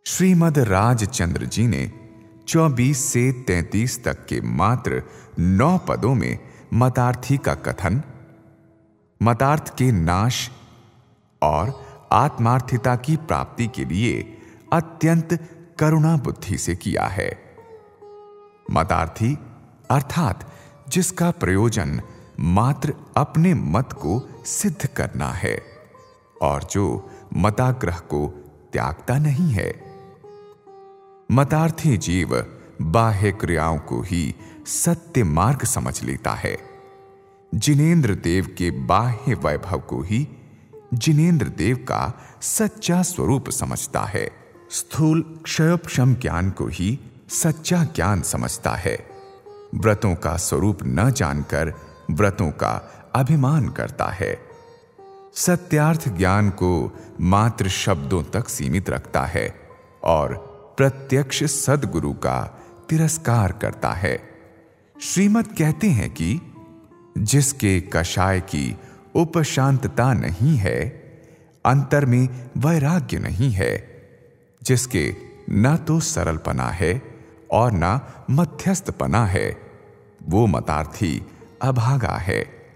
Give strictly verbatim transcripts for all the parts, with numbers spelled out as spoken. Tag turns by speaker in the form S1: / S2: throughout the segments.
S1: श्रीमद् राजचंद्र जी ने चौबीस से तैंतीस तक के मात्र नौ पदों में मतार्थी का कथन, मतार्थ के नाश और आत्मार्थिता की प्राप्ति के लिए अत्यंत करुणा बुद्धि से किया है। मतार्थी अर्थात जिसका प्रयोजन मात्र अपने मत को सिद्ध करना है और जो मताग्रह को त्यागता नहीं है। मतार्थी जीव बाह्य क्रियाओं को ही सत्य मार्ग समझ लेता है। जिनेंद्र देव के बाह्य वैभव को ही जिनेंद्र देव का सच्चा स्वरूप समझता है। स्थूल क्षयोपशम ज्ञान को ही सच्चा ज्ञान समझता है। व्रतों का स्वरूप न जानकर व्रतों का अभिमान करता है। सत्यार्थ ज्ञान को मात्र शब्दों तक सीमित रखता है और प्रत्यक्ष सद्गुरु का तिरस्कार करता है। श्रीमद् कहते हैं कि जिसके कषाय की उपशांतता नहीं है, अंतर में वैराग्य नहीं है, जिसके न तो सरलपना है और न मध्यस्थपना है, वो मतार्थी अभागा है।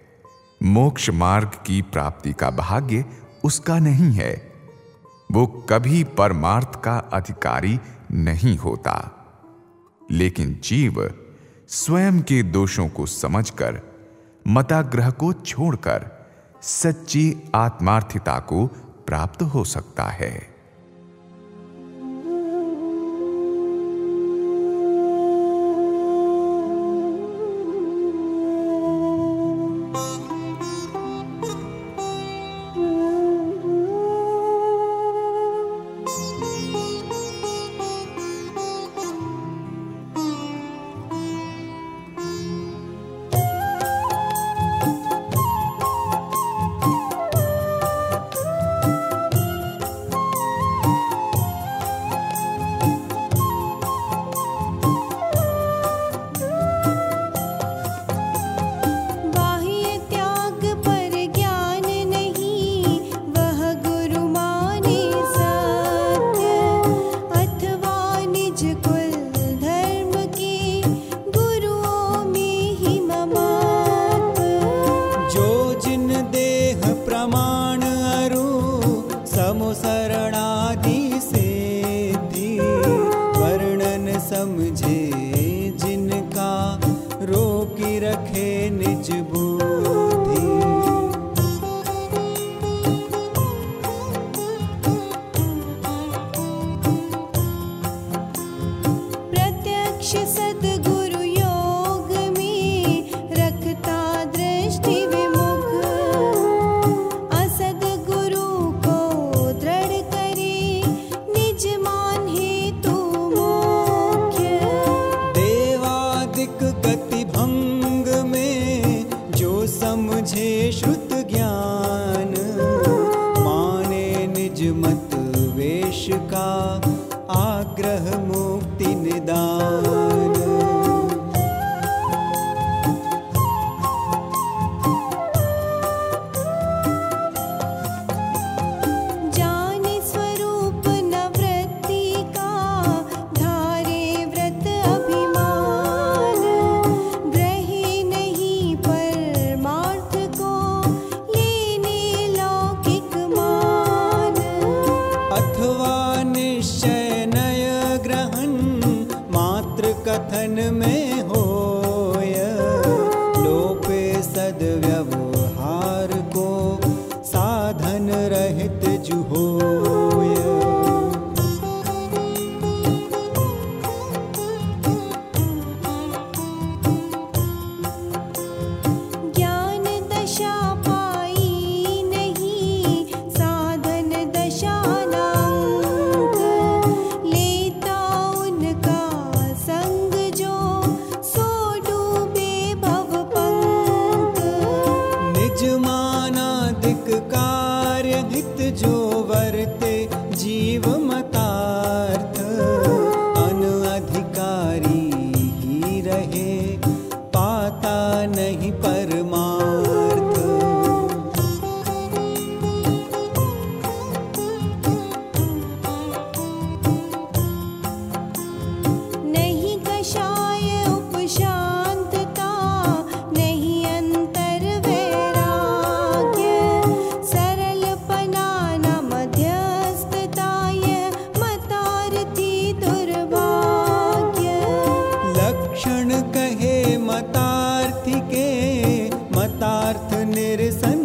S1: मोक्ष मार्ग की प्राप्ति का भाग्य उसका नहीं है। वो कभी परमार्थ का अधिकारी नहीं होता। लेकिन जीव स्वयं के दोषों को समझकर मताग्रह को छोड़कर सच्ची आत्मार्थिता को प्राप्त हो सकता है।
S2: अथवा निश्चय नय ग्रहण मात्र कथन लक्षण कहे मतार्थ के, मतार्थ निरसन